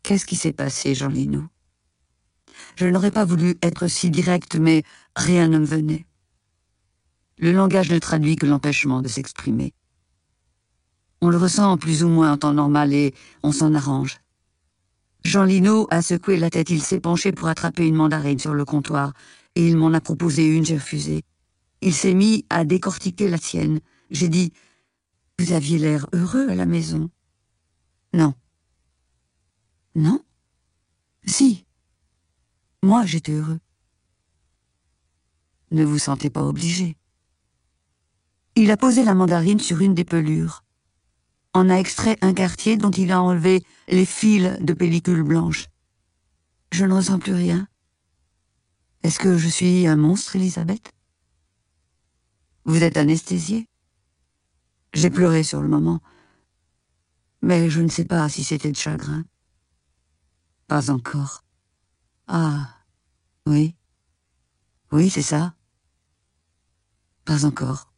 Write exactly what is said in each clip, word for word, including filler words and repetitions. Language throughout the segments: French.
Qu'est-ce qui s'est passé, Jean Lino? Je n'aurais pas voulu être si direct, mais rien ne me venait. Le langage ne traduit que l'empêchement de s'exprimer. On le ressent plus ou moins en temps normal et on s'en arrange. Jean Lino a secoué la tête, il s'est penché pour attraper une mandarine sur le comptoir, et il m'en a proposé une, j'ai refusé. Il s'est mis à décortiquer la sienne. J'ai dit « Vous aviez l'air heureux à la maison. » Non. Non? Si. Moi, j'étais heureux. Ne vous sentez pas obligé. Il a posé la mandarine sur une des pelures. En a extrait un quartier dont il a enlevé les fils de pellicule blanche. Je ne ressens plus rien. Est-ce que je suis un monstre, Elisabeth? Vous êtes anesthésiée? J'ai pleuré sur le moment, mais je ne sais pas si c'était de chagrin. Pas encore. Ah, oui. Oui, c'est ça. Pas encore.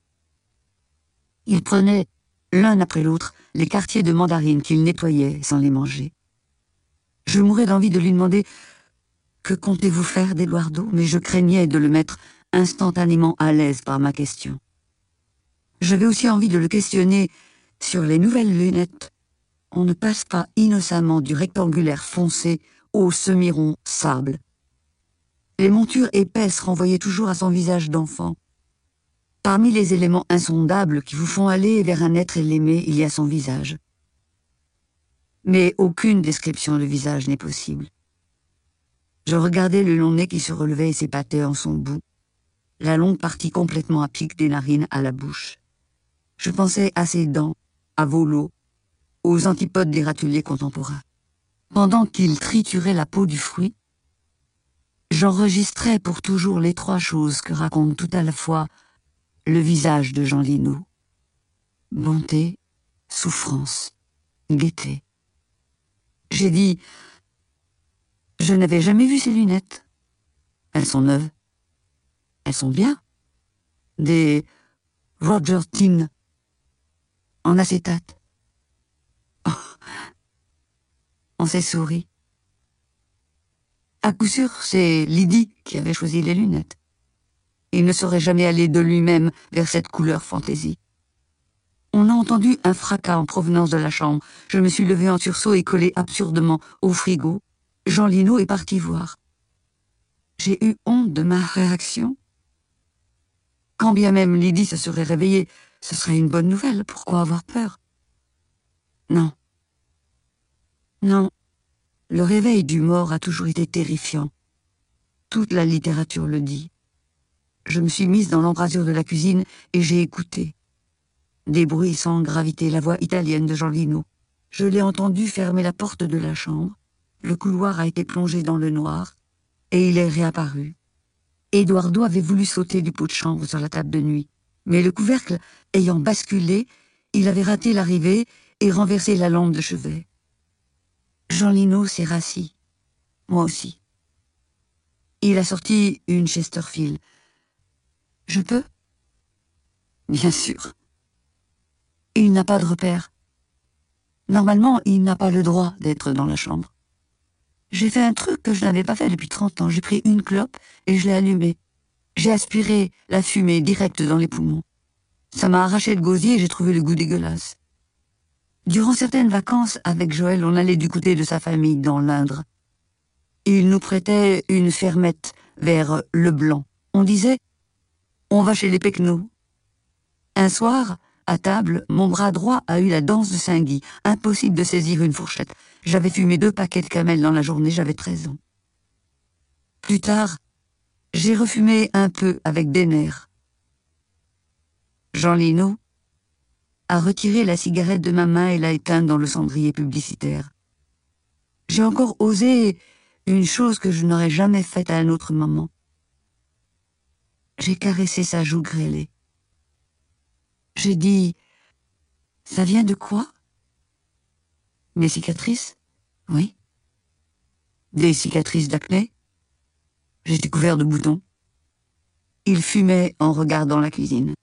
Il prenait, l'un après l'autre, les quartiers de mandarine qu'il nettoyait sans les manger. Je mourais d'envie de lui demander « Que comptez-vous faire d'Eduardo ?» mais je craignais de le mettre instantanément à l'aise par ma question. J'avais aussi envie de le questionner sur les nouvelles lunettes. On ne passe pas innocemment du rectangulaire foncé au semi-rond sable. Les montures épaisses renvoyaient toujours à son visage d'enfant. Parmi les éléments insondables qui vous font aller vers un être aimé, il y a son visage. Mais aucune description de visage n'est possible. Je regardais le long nez qui se relevait et s'épatait en son bout, la longue partie complètement à pic des narines à la bouche. Je pensais à ses dents, à Volo, aux antipodes des râteliers contemporains. Pendant qu'il triturait la peau du fruit, j'enregistrais pour toujours les trois choses que raconte tout à la fois le visage de Jean Lino. Bonté, souffrance, gaieté. J'ai dit, je n'avais jamais vu ces lunettes. Elles sont neuves. Elles sont bien. Des Roger Tin en acétate. Oh. On s'est souri. À coup sûr, c'est Lydie qui avait choisi les lunettes. Il ne serait jamais allé de lui-même vers cette couleur fantaisie. On a entendu un fracas en provenance de la chambre. Je me suis levée en sursaut et collée absurdement au frigo. Jean Lino est parti voir. J'ai eu honte de ma réaction. Quand bien même Lydie se serait réveillée, ce serait une bonne nouvelle. Pourquoi avoir peur? Non. Non. Le réveil du mort a toujours été terrifiant. Toute la littérature le dit. Je me suis mise dans l'embrasure de la cuisine et j'ai écouté. Des bruits sans gravité, la voix italienne de Jean Lino. Je l'ai entendu fermer la porte de la chambre. Le couloir a été plongé dans le noir et il est réapparu. Eduardo avait voulu sauter du pot de chambre sur la table de nuit, mais le couvercle ayant basculé, il avait raté l'arrivée et renversé la lampe de chevet. Jean Lino s'est rassis. Moi aussi. Il a sorti une Chesterfield. Je peux? Bien sûr. Il n'a pas de repère. Normalement, il n'a pas le droit d'être dans la chambre. J'ai fait un truc que je n'avais pas fait depuis trente ans. J'ai pris une clope et je l'ai allumée. J'ai aspiré la fumée directe dans les poumons. Ça m'a arraché le gosier et j'ai trouvé le goût dégueulasse. Durant certaines vacances, avec Joël, on allait du côté de sa famille, dans l'Indre. Il nous prêtait une fermette vers Le Blanc. On disait « On va chez les Pecnos ». Un soir, à table, mon bras droit a eu la danse de Saint-Guy. Impossible de saisir une fourchette. J'avais fumé deux paquets de camel dans la journée, j'avais treize ans. Plus tard, j'ai refumé un peu avec des nerfs. Jean Lino a retiré la cigarette de ma main et l'a éteinte dans le cendrier publicitaire. J'ai encore osé une chose que je n'aurais jamais faite à un autre moment. J'ai caressé sa joue grêlée. J'ai dit « Ça vient de quoi ?» Mes cicatrices? Oui. Des cicatrices d'acné? J'étais couvert de boutons. Il fumait en regardant la cuisine.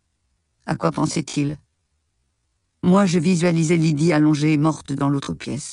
À quoi pensait-il? Moi, je visualisais Lydie allongée, morte dans l'autre pièce.